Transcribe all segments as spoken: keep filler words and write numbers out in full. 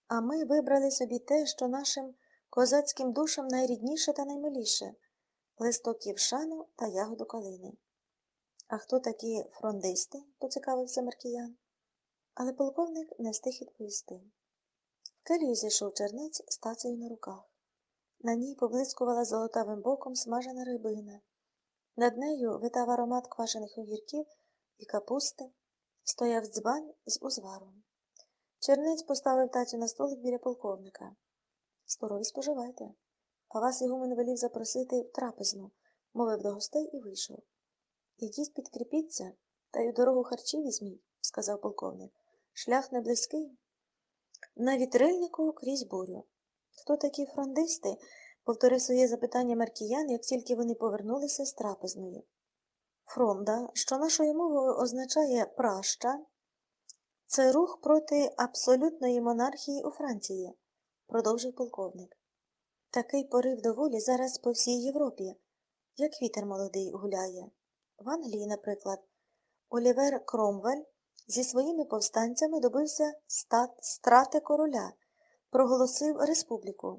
А ми вибрали собі те, що нашим козацьким душам найрідніше та наймиліше – листок ківшану та ягоду калини. А хто такі фрондисти? – поцікавився Маркіян. Але полковник не встиг відповісти. В келію зайшов чернець з тацею на руках. На ній поблискувала золотавим боком смажена рибина. Над нею витав аромат квашених огірків і капусти, стояв дзбан з узваром. Чернець поставив тацю на столик біля полковника. Здорові споживайте. А вас ігумен велів запросити в трапезну, мовив до гостей і вийшов. Ідіть підкріпіться, та й у дорогу харчі візьміть, сказав полковник. Шлях не близький. На вітрильнику крізь бурю. Хто такі фрондисти? Повторив своє запитання Маркіян, як тільки вони повернулися з трапезної. Фронда, що нашою мовою означає праща, це рух проти абсолютної монархії у Франції, продовжив полковник. Такий порив до волі зараз по всій Європі, як вітер молодий гуляє. В Англії, наприклад, Олівер Кромвель зі своїми повстанцями добився стат страти короля, проголосив республіку.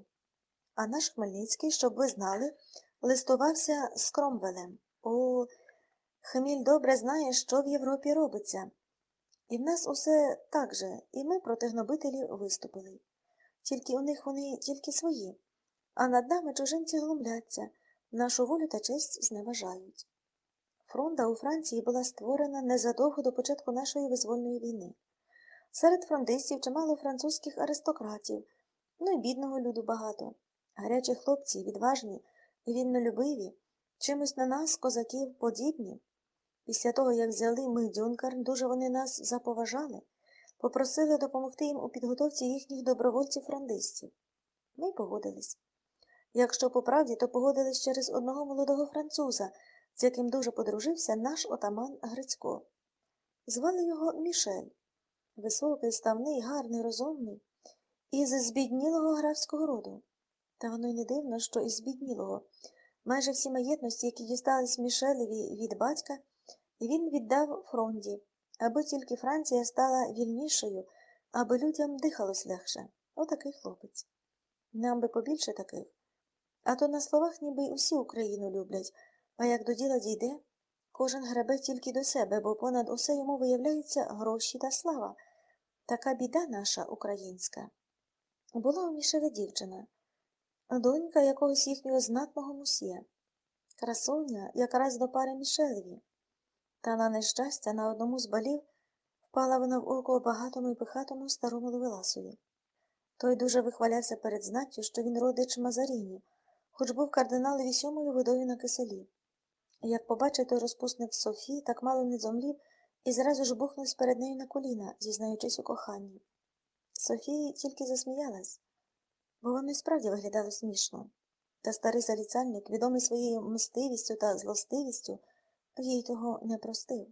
А наш Хмельницький, щоб ви знали, листувався з Кромвелем. О, Хміль добре знає, що в Європі робиться. І в нас усе так же, і ми проти гнобителів виступили. Тільки у них вони тільки свої, а над нами чужинці глумляться, нашу волю та честь зневажають. Фронда у Франції була створена незадовго до початку нашої визвольної війни. Серед фрондистів чимало французьких аристократів, ну й бідного люду багато. Гарячі хлопці, відважні і вільнолюбиві, чимось на нас, козаків, подібні. Після того, як взяли ми Дюнкерк, дуже вони нас заповажали, попросили допомогти їм у підготовці їхніх добровольців-фрондистів. Ми й погодились. Якщо по правді, то погодились через одного молодого француза, з яким дуже подружився наш отаман Грицько. Звали його Мішель. Високий, ставний, гарний, розумний, із збіднілого графського роду. Та воно й не дивно, що із збіднілого. Майже всі маєтності, які дістались Мішелеві від батька, він віддав Фронді, аби тільки Франція стала вільнішою, аби людям дихалось легше. Отакий хлопець. Нам би побільше таких. А то на словах ніби й усі Україну люблять, а як до діла дійде, кожен гребе тільки до себе, бо понад усе йому виявляються гроші та слава. Така біда наша українська. Була у Мішеля дівчина, донька якогось їхнього знатного мусьє. Красуня якраз до пари Мішелеві. Та на нещастя на одному з балів впала вона в око багатому і пихатому старому Ловеласові. Той дуже вихвалявся перед знаттю, що він родич Мазаріні, хоч був кардиналові сьомою водою на киселі. Як побачив той розпусник Софії, так мало не зомлів і зразу ж бухнувся перед нею на коліна, зізнаючись у коханні. Софія тільки засміялась, бо воно й справді виглядало смішно. Та старий заліцальник, відомий своєю мстивістю та злостивістю, їй того не простив.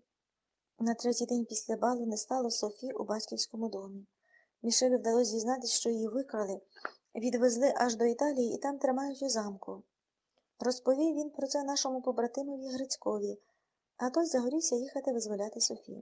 На третій день після балу не стало Софі у батьківському домі. Мішелю вдалося зізнатись, що її викрали, відвезли аж до Італії і там тримають у замку. Розповів він про це нашому побратимові Грицькові, а той загорівся їхати визволяти Софію.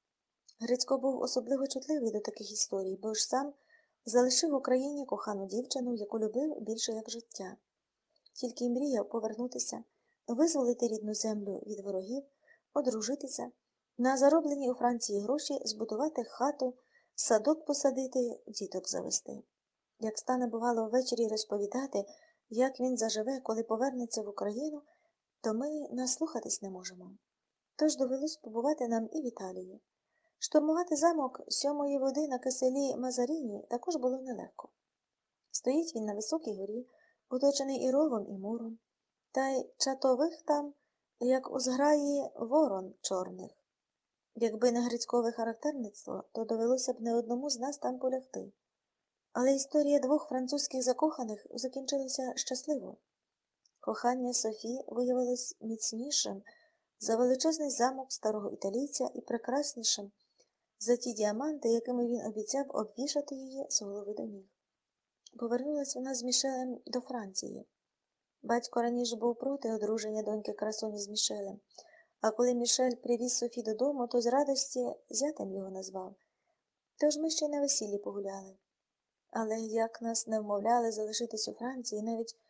Грицько був особливо чутливий до таких історій, бо ж сам залишив в Україні кохану дівчину, яку любив більше як життя. Тільки й мріяв повернутися, визволити рідну землю від ворогів, одружитися, на зароблені у Франції гроші збудувати хату, садок посадити, діток завести. Як стане, бувало, ввечері розповідати, як він заживе, коли повернеться в Україну, то ми наслухатись не можемо. Тож довелось побувати нам і в Італії. Штурмувати замок сьомої води на киселі Мазаріні також було нелегко. Стоїть він на високій горі, оточений і ровом, і муром, та й чатових там, як у зграї ворон чорних. Якби не Грицькове характерництво, то довелося б не одному з нас там полягти. Але історія двох французьких закоханих закінчилася щасливо. Кохання Софі виявилось міцнішим за величезний замок старого італійця і прекраснішим за ті діаманти, якими він обіцяв обвішати її з голови до ніг. Повернулась вона з Мішелем до Франції. Батько раніше був проти одруження доньки красуні з Мішелем, а коли Мішель привіз Софі додому, то з радості зятем його назвав. Тож ми ще й на весіллі погуляли. Але як нас не вмовляли залишитись у Франції, навіть